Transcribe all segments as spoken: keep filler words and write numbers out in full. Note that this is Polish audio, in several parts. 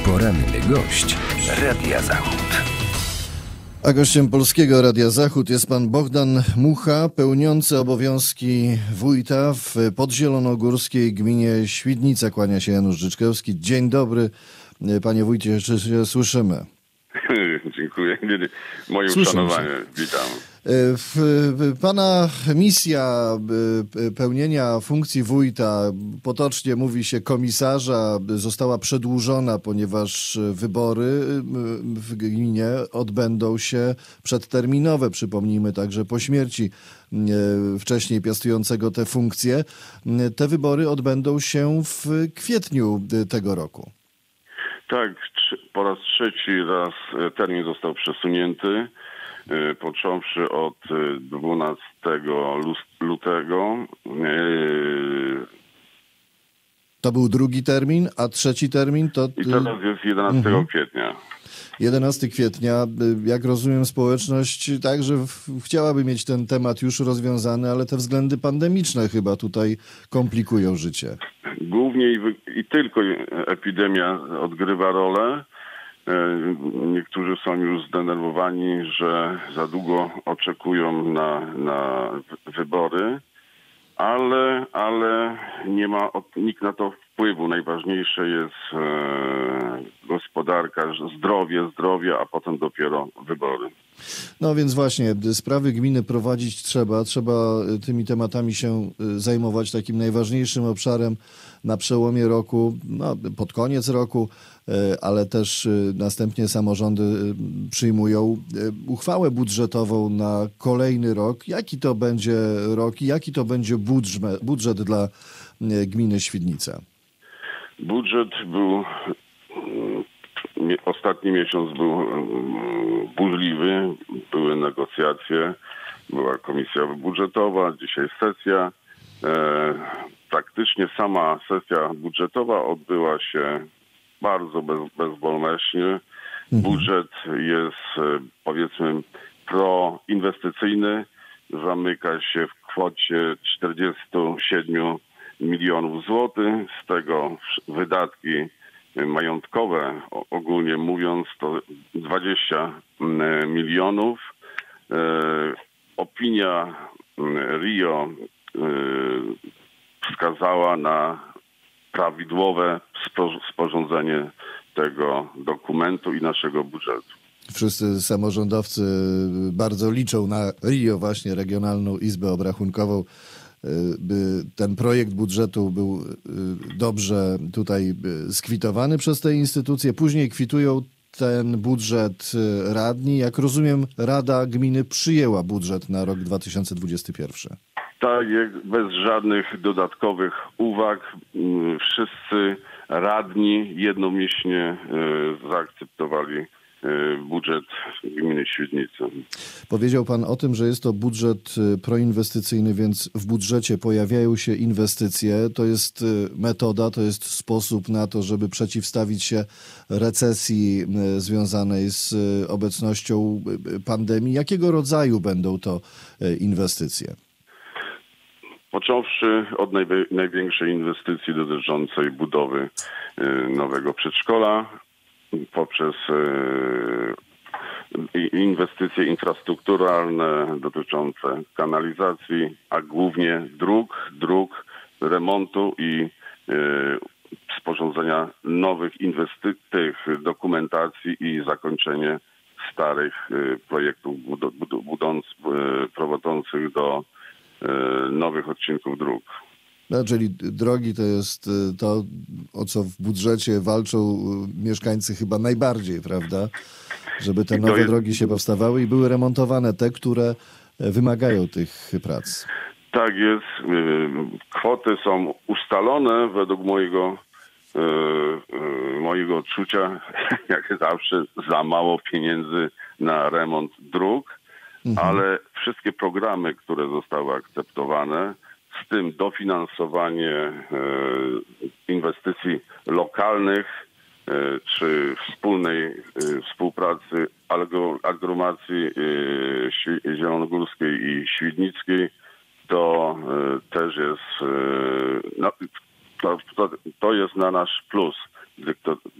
Poranny gość Radia Zachód. A gościem Polskiego Radia Zachód jest pan Bogdan Mucha, pełniący obowiązki wójta w podzielonogórskiej gminie Świdnica. Kłania się Janusz Życzkowski. Dzień dobry, panie wójcie, czy się słyszymy? Dziękuję. Moje Słyszę uszanowanie. się. Witam. W, pana misja pełnienia funkcji wójta, potocznie mówi się komisarza, została przedłużona, ponieważ wybory w gminie odbędą się przedterminowe. Przypomnijmy także po śmierci wcześniej piastującego tę funkcję. Te wybory odbędą się w kwietniu tego roku. Tak, po raz trzeci raz termin został przesunięty. Począwszy od dwunastego lutego. To był drugi termin, a trzeci termin to... I teraz jest jedenastego mhm. kwietnia. jedenastego kwietnia. Jak rozumiem, społeczność także w, chciałaby mieć ten temat już rozwiązany, ale te względy pandemiczne chyba tutaj komplikują życie. Głównie i, i tylko epidemia odgrywa rolę. Niektórzy są już zdenerwowani, że za długo oczekują na, na wybory, ale, ale nie ma nikt na to wpływu. Najważniejsze jest e, gospodarka, zdrowie, zdrowie, a potem dopiero wybory. No więc właśnie, sprawy gminy prowadzić trzeba. Trzeba tymi tematami się zajmować. Takim najważniejszym obszarem na przełomie roku, no, pod koniec roku, ale też następnie samorządy przyjmują uchwałę budżetową na kolejny rok. Jaki to będzie rok i jaki to będzie budżet, budżet dla gminy Świdnica? Budżet był... Ostatni miesiąc był burzliwy, były negocjacje, była komisja budżetowa, dzisiaj sesja. E, praktycznie sama sesja budżetowa odbyła się bardzo bez, bezbolneśnie. Budżet jest, powiedzmy, proinwestycyjny, zamyka się w kwocie czterdziestu siedmiu milionów złotych, z tego wydatki majątkowe, ogólnie mówiąc, to dwadzieścia milionów. Opinia R I O wskazała na prawidłowe sporządzenie tego dokumentu i naszego budżetu. Wszyscy samorządowcy bardzo liczą na R I O, właśnie Regionalną Izbę Obrachunkową, by ten projekt budżetu był dobrze tutaj skwitowany przez te instytucje. Później kwitują ten budżet radni. Jak rozumiem, Rada Gminy przyjęła budżet na rok dwa tysiące dwudziesty pierwszy. Tak, bez żadnych dodatkowych uwag. Wszyscy radni jednomyślnie zaakceptowali budżet gminy Świdnica. Powiedział pan o tym, że jest to budżet proinwestycyjny, więc w budżecie pojawiają się inwestycje. To jest metoda, to jest sposób na to, żeby przeciwstawić się recesji związanej z obecnością pandemii. Jakiego rodzaju będą to inwestycje? Począwszy od najwie- największej inwestycji dotyczącej budowy nowego przedszkola, poprzez inwestycje infrastrukturalne dotyczące kanalizacji, a głównie dróg, dróg, remontu i sporządzenia nowych inwestycji, dokumentacji i zakończenie starych projektów budąc, prowadzących do nowych odcinków dróg. No, czyli drogi to jest to, o co w budżecie walczą mieszkańcy chyba najbardziej, prawda? Żeby te nowe jest... drogi się powstawały i były remontowane te, które wymagają tych prac. Tak jest. Kwoty są ustalone według mojego, mojego odczucia, jak zawsze, za mało pieniędzy na remont dróg, mhm. ale wszystkie programy, które zostały akceptowane, w tym dofinansowanie e, inwestycji lokalnych e, czy wspólnej e, współpracy aglomeracji e, zielonogórskiej i świdnickiej, to e, też jest e, no, to, to, to jest na nasz plus dykto, dyktowany.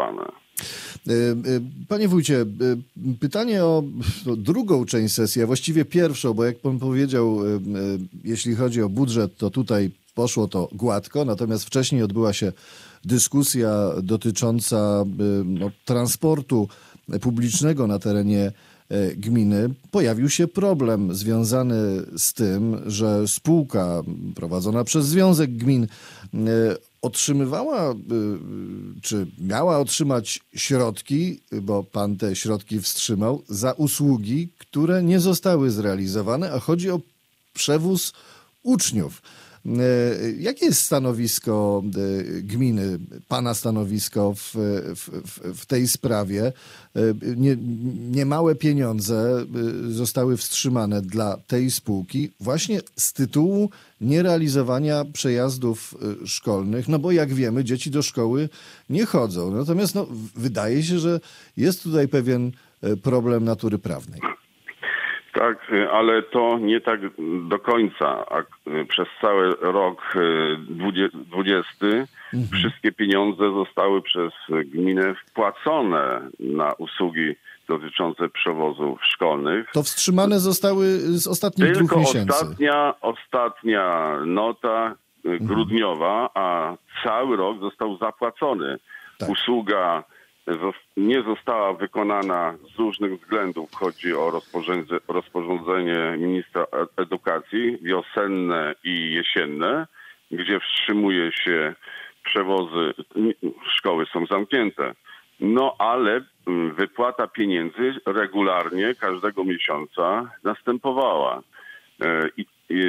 zlikwidowane. Panie wójcie, pytanie o drugą część sesji, a właściwie pierwszą, bo jak pan powiedział, jeśli chodzi o budżet, to tutaj poszło to gładko, natomiast wcześniej odbyła się dyskusja dotycząca no, transportu publicznego na terenie gminy. Pojawił się problem związany z tym, że spółka prowadzona przez Związek Gmin otrzymywała, czy miała otrzymać środki, bo pan te środki wstrzymał, za usługi, które nie zostały zrealizowane, a chodzi o przewóz uczniów. Jakie jest stanowisko gminy, pana stanowisko w, w, w tej sprawie? Nie, niemałe pieniądze zostały wstrzymane dla tej spółki właśnie z tytułu nierealizowania przejazdów szkolnych, no bo jak wiemy, dzieci do szkoły nie chodzą. Natomiast no, wydaje się, że jest tutaj pewien problem natury prawnej. Tak, ale to nie tak do końca. Przez cały rok dwudziesty mhm. wszystkie pieniądze zostały przez gminę wpłacone na usługi dotyczące przewozów szkolnych. To wstrzymane zostały z ostatnich Tylko dwóch miesięcy. Ostatnia, ostatnia nota grudniowa, a cały rok został zapłacony. Tak. Usługa nie została wykonana z różnych względów. Chodzi o rozporządzenie, rozporządzenie ministra edukacji wiosenne i jesienne, gdzie wstrzymuje się przewozy, szkoły są zamknięte. No ale wypłata pieniędzy regularnie każdego miesiąca następowała. I, i,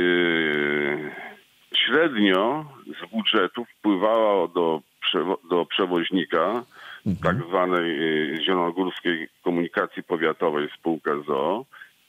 średnio z budżetu wpływało do, do przewoźnika mhm. tak zwanej Zielonogórskiej Komunikacji Powiatowej spółka z o o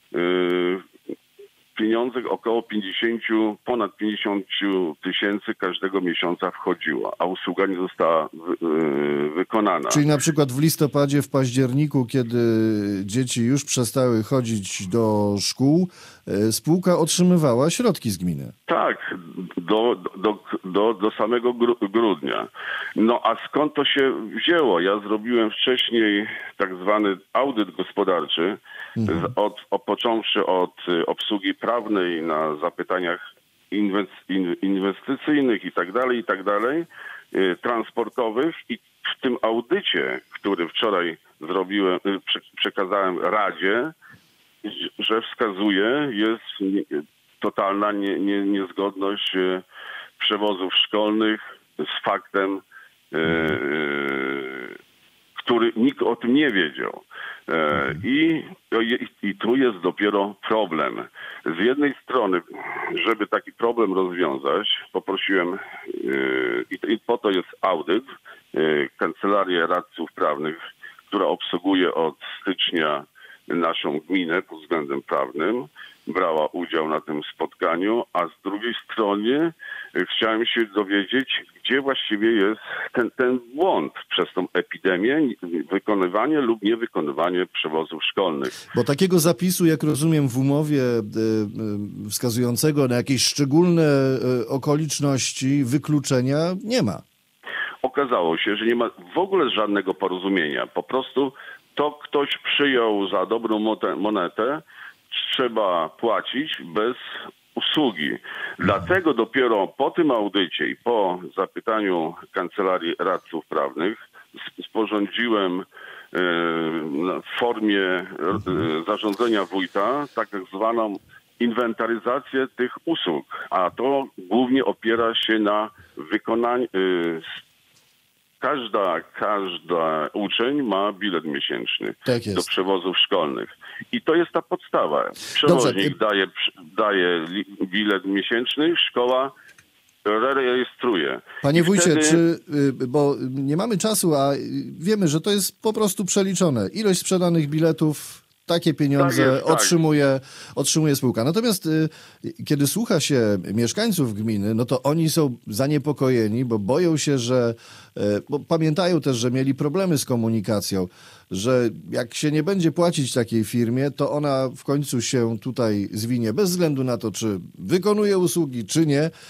pieniądze około pięćdziesiąt, ponad pięćdziesiąt tysięcy każdego miesiąca wchodziło, a usługa nie została wy, yy, wykonana. Czyli na przykład w listopadzie, w październiku, kiedy dzieci już przestały chodzić do szkół, yy, spółka otrzymywała środki z gminy. Tak, do, do, do, do samego grudnia. No a skąd to się wzięło? Ja zrobiłem wcześniej tak zwany audyt gospodarczy, mhm. od, od, począwszy od obsługi prawnej na zapytaniach inwestycyjnych i tak dalej, i tak dalej, transportowych, i w tym audycie, który wczoraj zrobiłem, przekazałem Radzie, że wskazuje, jest totalna nie, nie, niezgodność przewozów szkolnych z faktem, który nikt o tym nie wiedział. I, I tu jest dopiero problem. Z jednej strony, żeby taki problem rozwiązać, poprosiłem, i po to jest audyt, Kancelarię Radców Prawnych, która obsługuje od stycznia naszą gminę pod względem prawnym, brała udział na tym spotkaniu, a z drugiej strony chciałem się dowiedzieć, gdzie właściwie jest ten, ten błąd przez tą epidemię, wykonywanie lub niewykonywanie przewozów szkolnych. Bo takiego zapisu, jak rozumiem, w umowie wskazującego na jakieś szczególne okoliczności wykluczenia nie ma. Okazało się, że nie ma w ogóle żadnego porozumienia. Po prostu to ktoś przyjął za dobrą monetę, trzeba płacić bez usługi. Dlatego dopiero po tym audycie i po zapytaniu Kancelarii Radców Prawnych sporządziłem w formie zarządzenia wójta tak zwaną inwentaryzację tych usług, a to głównie opiera się na wykonaniu. Każda, każda uczeń ma bilet miesięczny tak do przewozów szkolnych. I to jest ta podstawa. Przewoźnik daje, daje bilet miesięczny, szkoła rejestruje. Panie I wójcie, wtedy... czy, bo nie mamy czasu, a wiemy, że to jest po prostu przeliczone. Ilość sprzedanych biletów, takie pieniądze tak jest, otrzymuje, tak. otrzymuje spółka. Natomiast y, kiedy słucha się mieszkańców gminy, no to oni są zaniepokojeni, bo boją się, że, y, bo pamiętają też, że mieli problemy z komunikacją, że jak się nie będzie płacić takiej firmie, to ona w końcu się tutaj zwinie, bez względu na to, czy wykonuje usługi, czy nie.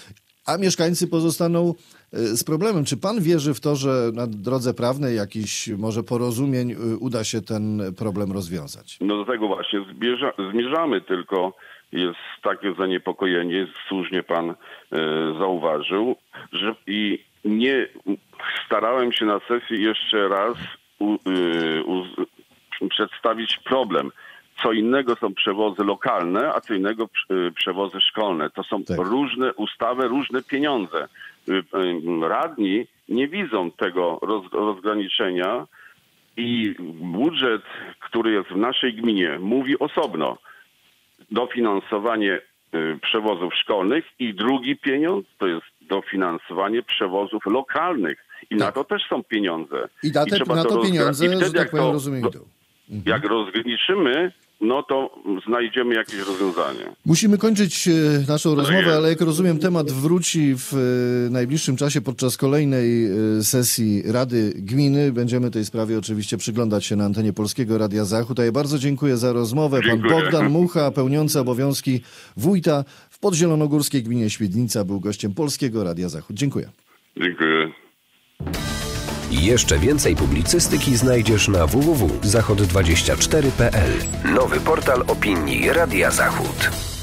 a mieszkańcy pozostaną z problemem. Czy pan wierzy w to, że na drodze prawnej jakichś może porozumień uda się ten problem rozwiązać? No do tego właśnie zbierza, zmierzamy, tylko jest takie zaniepokojenie, słusznie pan e, zauważył, że i nie starałem się na sesji jeszcze raz u, y, u, przedstawić problem. Co innego są przewozy lokalne, a co innego przewozy szkolne. To są tak. różne ustawy, różne pieniądze. Radni nie widzą tego roz, rozgraniczenia i budżet, który jest w naszej gminie, mówi osobno. Dofinansowanie przewozów szkolnych i drugi pieniądz to jest dofinansowanie przewozów lokalnych. I tak. na to też są pieniądze. I, na te, I na to, to pieniądze, wtedy, że tak powiem, rozumiem, idą. Mhm. Jak rozgraniczymy, no to znajdziemy jakieś rozwiązanie. Musimy kończyć naszą rozmowę, ale jak rozumiem, temat wróci w najbliższym czasie podczas kolejnej sesji Rady Gminy. Będziemy tej sprawie oczywiście przyglądać się na antenie Polskiego Radia Zachód. A ja bardzo dziękuję za rozmowę. Dziękuję. Pan Bogdan Mucha, pełniący obowiązki wójta w podzielonogórskiej gminie Świdnica, był gościem Polskiego Radia Zachód. Dziękuję. Dziękuję. Jeszcze więcej publicystyki znajdziesz na w w w kropka zachod dwadzieścia cztery kropka p l. Nowy portal opinii Radia Zachód.